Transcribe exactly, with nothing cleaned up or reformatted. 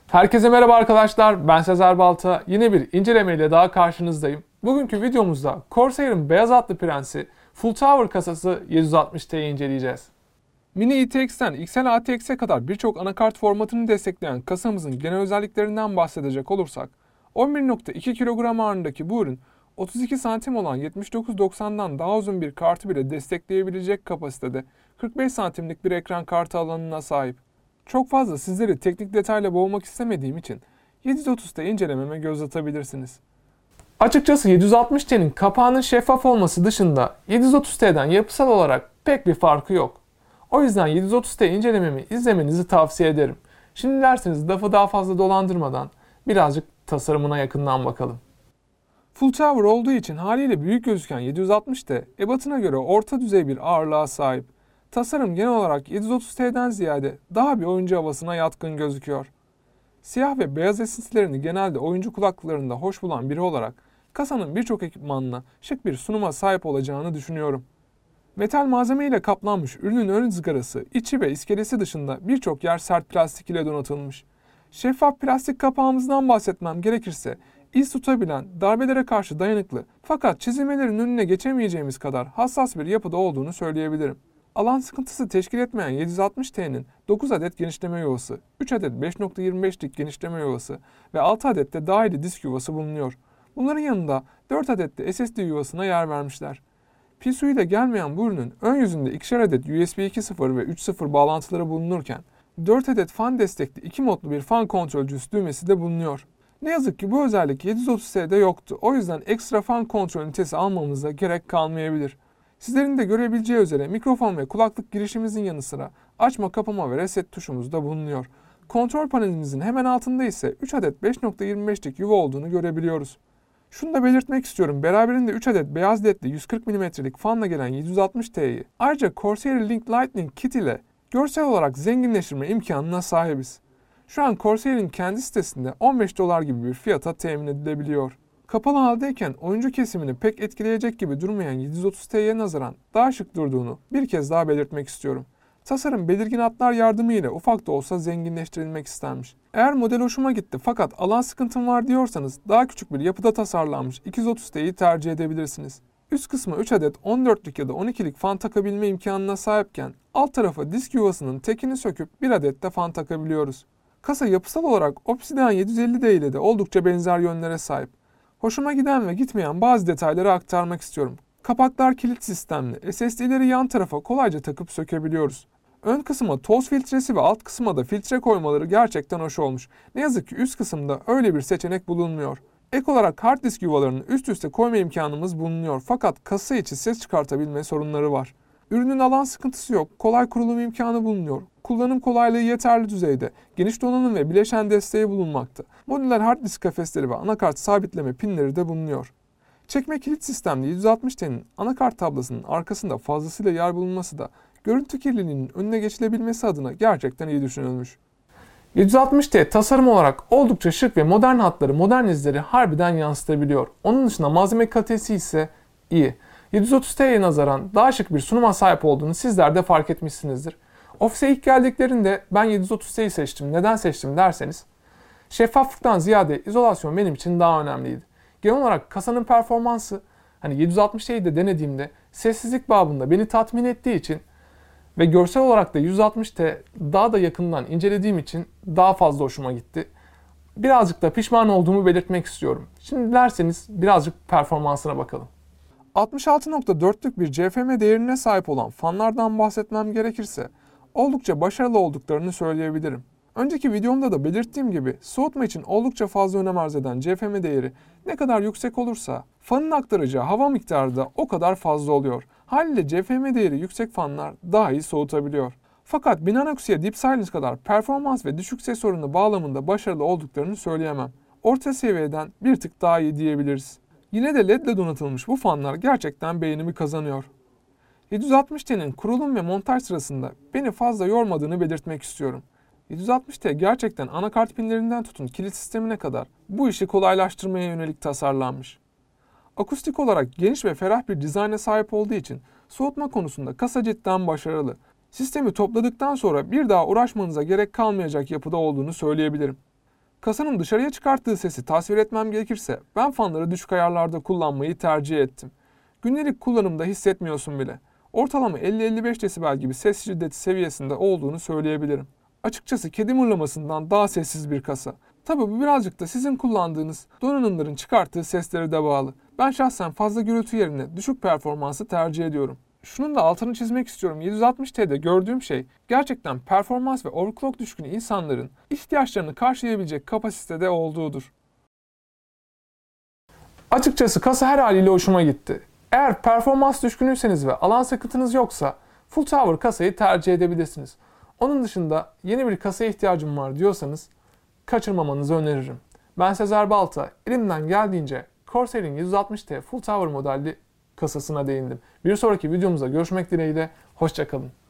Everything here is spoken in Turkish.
Herkese merhaba arkadaşlar, ben Sezer Balta. Yine bir incelemeyle daha karşınızdayım. Bugünkü videomuzda Corsair'ın beyaz atlı prensi Full Tower kasası yedi yüz altmış T'yi inceleyeceğiz. Mini I T X'ten X L A T X'e kadar birçok anakart formatını destekleyen kasamızın genel özelliklerinden bahsedecek olursak, on bir nokta iki kilogram ağırlığındaki bu ürün otuz iki santim olan yetmiş dokuz doksandan daha uzun bir kartı bile destekleyebilecek kapasitede kırk beş santimlik bir ekran kartı alanına sahip. Çok fazla sizleri teknik detayla boğmak istemediğim için yedi yüz otuz T incelememe göz atabilirsiniz. Açıkçası yedi yüz altmış T'nin kapağının şeffaf olması dışında yedi yüz otuz T'den yapısal olarak pek bir farkı yok. O yüzden yedi yüz otuz T incelememi izlemenizi tavsiye ederim. Şimdi dilerseniz lafı daha fazla dolandırmadan birazcık tasarımına yakından bakalım. Full Tower olduğu için haliyle büyük gözüken yedi yüz altmış T, ebatına göre orta düzey bir ağırlığa sahip. Tasarım genel olarak yedi yüz otuz T'den ziyade daha bir oyuncu havasına yatkın gözüküyor. Siyah ve beyaz esintilerini genelde oyuncu kulaklıklarında hoş bulan biri olarak kasanın birçok ekipmanına şık bir sunuma sahip olacağını düşünüyorum. Metal malzeme ile kaplanmış ürünün ön ızgarası, içi ve iskelesi dışında birçok yer sert plastik ile donatılmış. Şeffaf plastik kapağımızdan bahsetmem gerekirse, iz tutabilen, darbelere karşı dayanıklı fakat çizilmelerin önüne geçemeyeceğimiz kadar hassas bir yapıda olduğunu söyleyebilirim. Alan sıkıntısı teşkil etmeyen yedi yüz altmış T'nin dokuz adet genişleme yuvası, üç adet beş nokta yirmi beşlik genişleme yuvası ve altı adet de dahili disk yuvası bulunuyor. Bunların yanında dört adet de S S D yuvasına yer vermişler. P S U ile gelmeyen bu ürünün ön yüzünde ikişer adet U S B iki nokta sıfır ve üç nokta sıfır bağlantıları bulunurken dört adet fan destekli iki modlu bir fan kontrolcüsü düğmesi de bulunuyor. Ne yazık ki bu özellik yedi yüz otuz T'de yoktu. O yüzden ekstra fan kontrol ünitesi almamıza gerek kalmayabilir. Sizlerin de görebileceği üzere mikrofon ve kulaklık girişimizin yanı sıra açma, kapama ve reset tuşumuz da bulunuyor. Kontrol panelimizin hemen altında ise üç adet beş nokta yirmi beşlik yuva olduğunu görebiliyoruz. Şunu da belirtmek istiyorum, beraberinde üç adet beyaz ledli yüz kırk milimetrelik fanla gelen yedi yüz altmış T'yi ayrıca Corsair Link Lightning Kit ile görsel olarak zenginleştirme imkanına sahibiz. Şu an Corsair'in kendi sitesinde on beş dolar gibi bir fiyata temin edilebiliyor. Kapalı haldeyken oyuncu kesimini pek etkileyecek gibi durmayan yedi yüz otuz T'ye nazaran daha şık durduğunu bir kez daha belirtmek istiyorum. Tasarım belirgin hatlar yardımıyla ufak da olsa zenginleştirilmek istenmiş. Eğer model hoşuma gitti fakat alan sıkıntım var diyorsanız daha küçük bir yapıda tasarlanmış iki yüz otuz T'yi tercih edebilirsiniz. Üst kısmı üç adet on dörtlük ya da on ikilik fan takabilme imkanına sahipken alt tarafa disk yuvasının tekini söküp bir adet de fan takabiliyoruz. Kasa yapısal olarak Obsidian yedi yüz elli D ile de oldukça benzer yönlere sahip. Hoşuma giden ve gitmeyen bazı detayları aktarmak istiyorum. Kapaklar kilit sistemli, S S D'leri yan tarafa kolayca takıp sökebiliyoruz. Ön kısma toz filtresi ve alt kısma da filtre koymaları gerçekten hoş olmuş. Ne yazık ki üst kısımda öyle bir seçenek bulunmuyor. Ek olarak hard disk yuvalarını üst üste koyma imkanımız bulunuyor fakat kasa içi ses çıkartabilme sorunları var. Ürünün alan sıkıntısı yok, kolay kurulum imkanı bulunuyor. Kullanım kolaylığı yeterli düzeyde, geniş donanım ve bileşen desteği bulunmakta. Modüler hard disk kafesleri ve anakart sabitleme pinleri de bulunuyor. Çekme kilit sistemli yedi yüz altmış T'nin anakart tablasının arkasında fazlasıyla yer bulunması da görüntü kirliliğinin önüne geçilebilmesi adına gerçekten iyi düşünülmüş. yedi yüz altmış T tasarım olarak oldukça şık ve modern hatları, modern izleri harbiden yansıtabiliyor. Onun dışında malzeme kalitesi ise iyi. yedi yüz otuz T'ye nazaran daha şık bir sunuma sahip olduğunu sizler de fark etmişsinizdir. Ofise ilk geldiklerinde ben yedi yüz otuz T'yi seçtim. Neden seçtim derseniz, şeffaflıktan ziyade izolasyon benim için daha önemliydi. Genel olarak kasanın performansı, hani yedi yüz altmış T'yi de denediğimde sessizlik babında beni tatmin ettiği için ve görsel olarak da yüz altmış T daha da yakından incelediğim için daha fazla hoşuma gitti. Birazcık da pişman olduğumu belirtmek istiyorum. Şimdi dilerseniz birazcık performansına bakalım. altmış altı nokta dörtlük bir C F M değerine sahip olan fanlardan bahsetmem gerekirse oldukça başarılı olduklarını söyleyebilirim. Önceki videomda da belirttiğim gibi soğutma için oldukça fazla önem arz eden C F M değeri ne kadar yüksek olursa fanın aktaracağı hava miktarı da o kadar fazla oluyor. Haliyle C F M değeri yüksek fanlar daha iyi soğutabiliyor. Fakat Binanoxia Deep Silence kadar performans ve düşük ses oranı bağlamında başarılı olduklarını söyleyemem. Orta seviyeden bir tık daha iyi diyebiliriz. Yine de L E D ile donatılmış bu fanlar gerçekten beğenimi kazanıyor. yedi yüz altmış T'nin kurulum ve montaj sırasında beni fazla yormadığını belirtmek istiyorum. yedi yüz altmış T gerçekten anakart pinlerinden tutun kilit sistemine kadar bu işi kolaylaştırmaya yönelik tasarlanmış. Akustik olarak geniş ve ferah bir dizayna sahip olduğu için soğutma konusunda kasa cidden başarılı. Sistemi topladıktan sonra bir daha uğraşmanıza gerek kalmayacak yapıda olduğunu söyleyebilirim. Kasanın dışarıya çıkarttığı sesi tasvir etmem gerekirse ben fanları düşük ayarlarda kullanmayı tercih ettim. Günlük kullanımda hissetmiyorsun bile. Ortalama elli elli beş desibel gibi ses şiddeti seviyesinde olduğunu söyleyebilirim. Açıkçası kedi mırlamasından daha sessiz bir kasa. Tabi bu birazcık da sizin kullandığınız donanımların çıkarttığı seslere de bağlı. Ben şahsen fazla gürültü yerine düşük performansı tercih ediyorum. Şunun da altını çizmek istiyorum. yedi yüz altmış T'de gördüğüm şey gerçekten performans ve overclock düşkünü insanların ihtiyaçlarını karşılayabilecek kapasitede olduğudur. Açıkçası kasa her haliyle hoşuma gitti. Eğer performans düşkünüyseniz ve alan sıkıntınız yoksa Full Tower kasayı tercih edebilirsiniz. Onun dışında yeni bir kasaya ihtiyacım var diyorsanız kaçırmamanızı öneririm. Ben Sezer Balta, elimden geldiğince Corsair'in yedi yüz altmış T Full Tower modelli kasasına değindim. Bir sonraki videomuzda görüşmek dileğiyle, hoşça kalın.